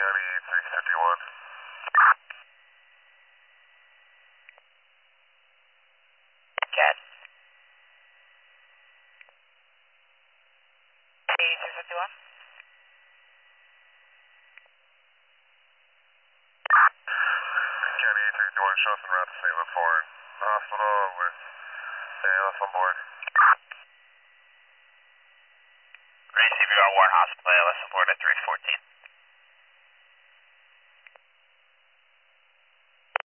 County 351. Cat. 351. County 351, show us en route to St. LaForge Hospital with ALS on board. Race CVR Warren Hospital, ALS on board at 314.